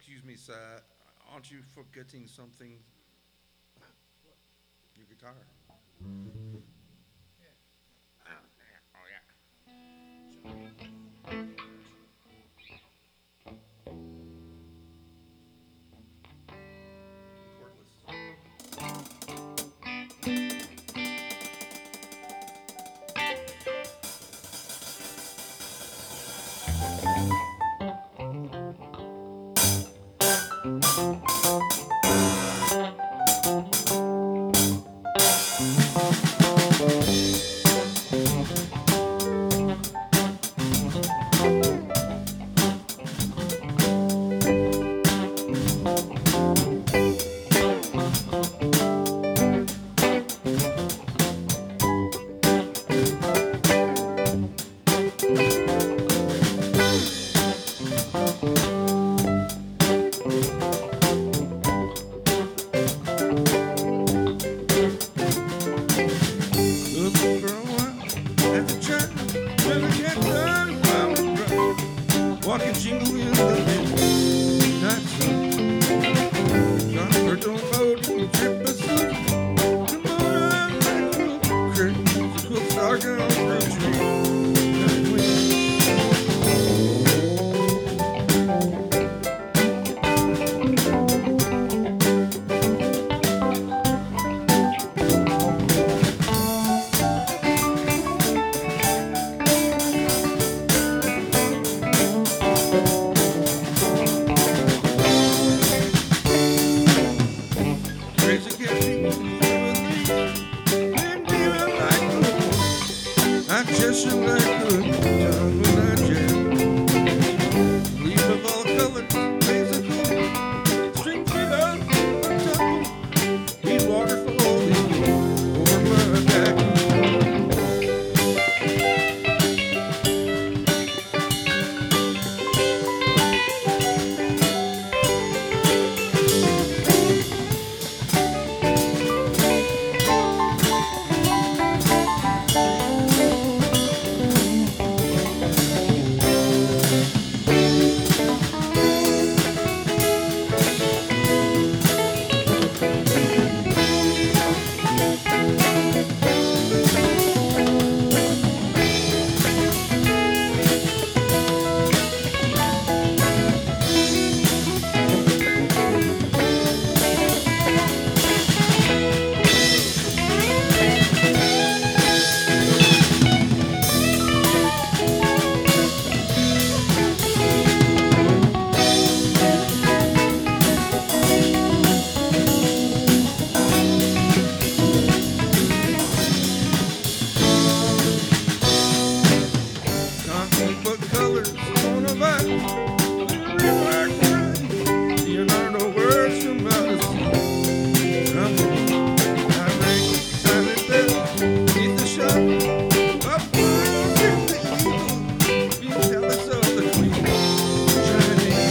Excuse me, sir. Aren't you forgetting something? Your guitar. Oh, yeah. Cordless. Looking for a while at the church, never get done while we run. Walking jingle in the midnight sun. John Burton boat and trip us up. Come on, like a curtain, the cook's darking on the tree. Night wind. Crazy cat people never leave. Been dealing like a wolf. I just feel like a tongue when I jam. Leave of all colors, physical. Strings it up, tumble. Need water for all these over my back. Concrete but colors on a vine. Real like rain. Leonardo words from outer sea. I'm I rang silent bell beneath the shop. Up world in the eagle. Be jealous of the queen. Shining.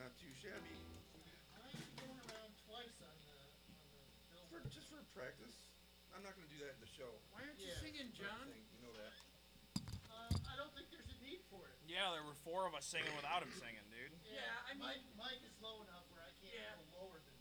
not too shabby. I am going around twice on the billboard. Just for practice. I'm not going to do that in the show. Why aren't you Yeah. singing, John? You know that. I don't think there's a need for it. Yeah, there were 4 of us singing without him singing, dude. Yeah, I mean- Mike is low enough where I can't Yeah. go lower than